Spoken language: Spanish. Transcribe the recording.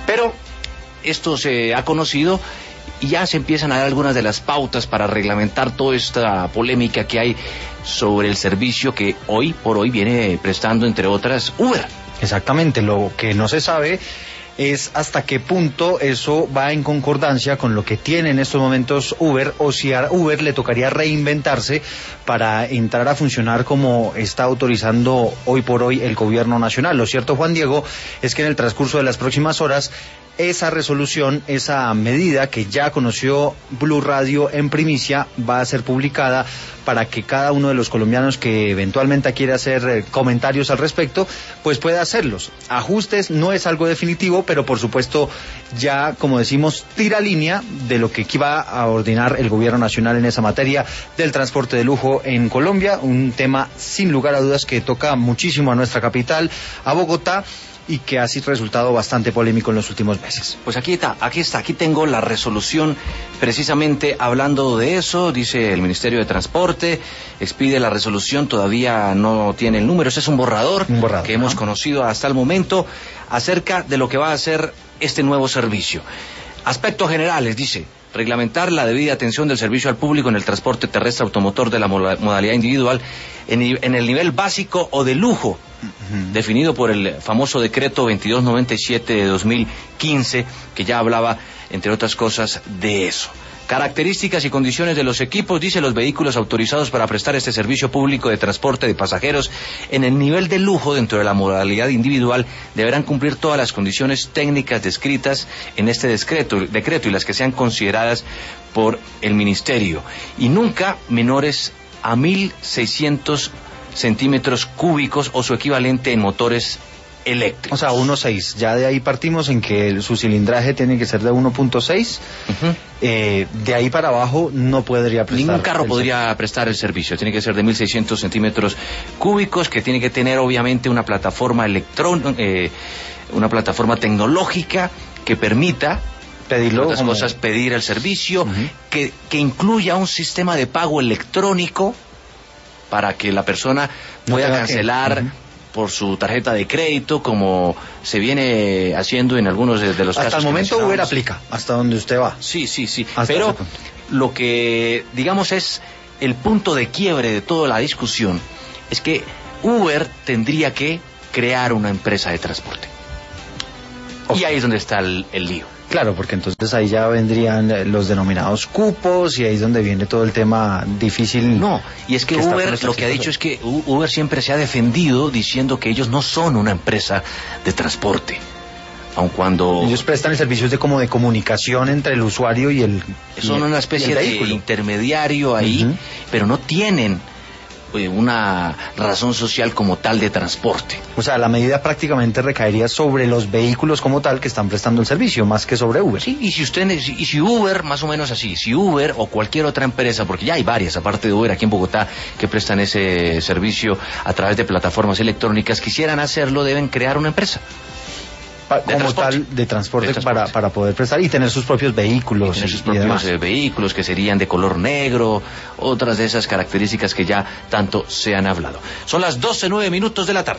Pero esto se ha conocido y ya se empiezan a dar algunas de las pautas para reglamentar toda esta polémica que hay sobre el servicio que hoy por hoy viene prestando, entre otras, Uber. Exactamente, lo que no se sabe es hasta qué punto eso va en concordancia con lo que tiene en estos momentos Uber, o si a Uber le tocaría reinventarse para entrar a funcionar como está autorizando hoy por hoy el gobierno nacional. Lo cierto, Juan Diego, es que en el transcurso de las próximas horas esa resolución, esa medida que ya conoció Blue Radio en primicia, va a ser publicada para que cada uno de los colombianos que eventualmente quiera hacer comentarios al respecto, pues pueda hacerlos. Ajustes no es algo definitivo, pero por supuesto ya, como decimos, tira línea de lo que va a ordenar el gobierno nacional en esa materia del transporte de lujo en Colombia, un tema sin lugar a dudas que toca muchísimo a nuestra capital, a Bogotá, y que ha resultado bastante polémico en los últimos meses. Pues aquí tengo la resolución precisamente hablando de eso. Dice el Ministerio de Transporte, expide la resolución, todavía no tiene el número, ese es un borrador que hemos conocido hasta el momento acerca de lo que va a ser este nuevo servicio. Aspectos generales, dice: reglamentar la debida atención del servicio al público en el transporte terrestre automotor de la modalidad individual en el nivel básico o de lujo, definido por el famoso decreto 2297 de 2015, que ya hablaba, entre otras cosas, de eso. Características y condiciones de los equipos, dice: los vehículos autorizados para prestar este servicio público de transporte de pasajeros en el nivel de lujo dentro de la modalidad individual deberán cumplir todas las condiciones técnicas descritas en este decreto y las que sean consideradas por el Ministerio, y nunca menores a 1.600 centímetros cúbicos o su equivalente en motores eléctricos. O sea, 1.6. Ya de ahí partimos en que su cilindraje tiene que ser de 1.6. De ahí para abajo no podría prestar. Ningún carro podría prestar el servicio. Tiene que ser de 1.600 centímetros cúbicos, que tiene que tener obviamente una plataforma una plataforma tecnológica que permita pedirlo, otras cosas, pedir el servicio, que incluya un sistema de pago electrónico para que la persona pueda cancelar por su tarjeta de crédito, como se viene haciendo en algunos de los casos. Hasta el momento Uber aplica, hasta donde usted va. Sí. Pero lo que, digamos, es el punto de quiebre de toda la discusión es que Uber tendría que crear una empresa de transporte. Y ahí es donde está el lío. Claro, porque entonces ahí ya vendrían los denominados cupos y ahí es donde viene todo el tema difícil. No, y es que Uber lo que ha dicho es que Uber siempre se ha defendido diciendo que ellos no son una empresa de transporte, aun cuando ellos prestan el servicio de comunicación entre el usuario y el son una especie de intermediario ahí, pero no tienen una razón social como tal de transporte. O sea, la medida prácticamente recaería sobre los vehículos como tal que están prestando el servicio, más que sobre Uber. Sí, y si Uber, más o menos así, si Uber o cualquier otra empresa, porque ya hay varias, aparte de Uber aquí en Bogotá, que prestan ese servicio a través de plataformas electrónicas, quisieran hacerlo, deben crear una empresa de transporte para poder prestar y tener sus propios vehículos. Y tener sus propios vehículos, que serían de color negro, otras de esas características que ya tanto se han hablado. Son las 12:09 de la tarde.